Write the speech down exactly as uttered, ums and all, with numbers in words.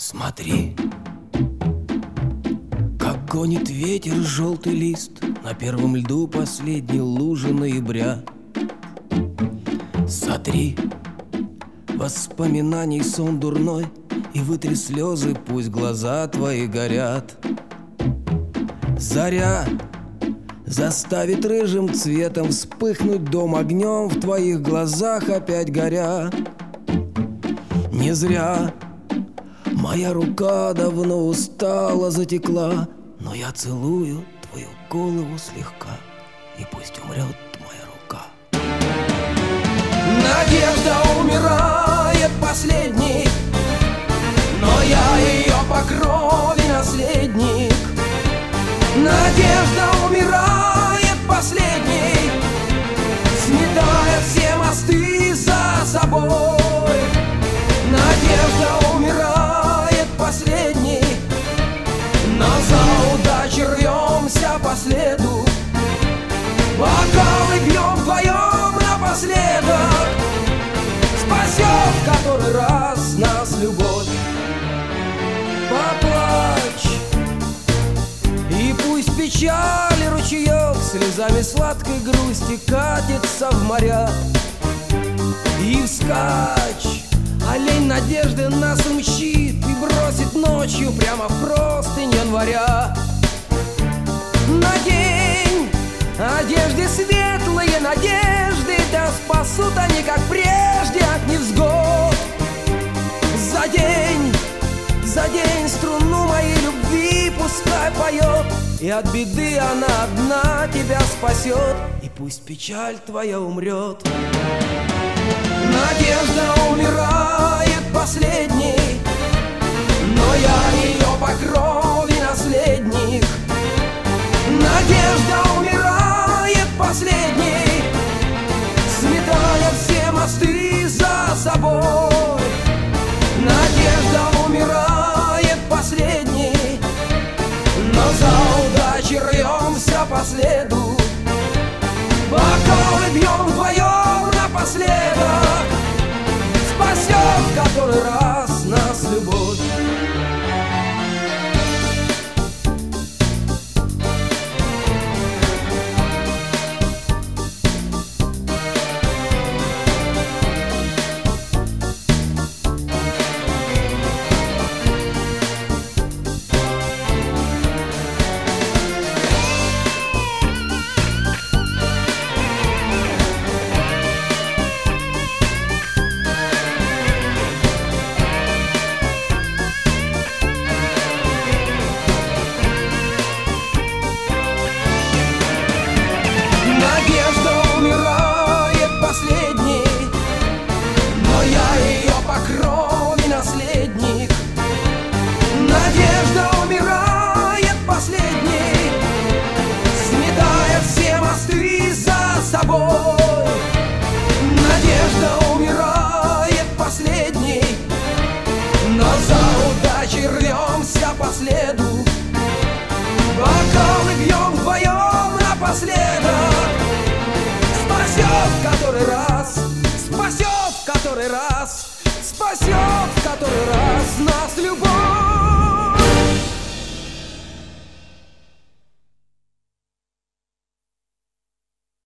Смотри, как гонит ветер желтый лист на первом льду последней лужи ноября. Сотри воспоминаний сон дурной и вытри слезы, пусть глаза твои горят. Заря заставит рыжим цветом вспыхнуть дом огнем в твоих глазах опять горя. Не зря моя рука давно устала, затекла, но я целую твою голову слегка, и пусть умрет моя рука. Надежда умирает последней, но я ее по крови наследник. Надежда умирает последней, сметая все мосты за собой. Надежда умирает последней, но за удачей рвемся по следу. Бокалы пьем вдвоем напоследок, спасет в который раз нас любовь. Поплачь, и пусть печали ручеек слезами сладкой грусти катится в моря. И вскачь, олень надежды нас умчит и бросит ночью прямо в простынь января. Надень одежды светлые надежды, да спасут они, как прежде, от невзгод. Задень, задень струну моей любви, пускай поет, и от беды она одна тебя спасет, и пусть печаль твоя умрет. Надежда умирает последней, но я ее по крови наследник. Надежда умирает последней, сметая все мосты за собой. Надежда умирает последней, но за удачей рвемся по следу. Бокалы бьем вдвоем напоследок, спасет в который раз нас любовь. Надежда умирает последней, сметая все мосты за собой. Надежда умирает последней, но за удачей рвемся по следу. Бокалы бьем вдвоем напоследок, спасет в который раз, спасет в который раз, спасет.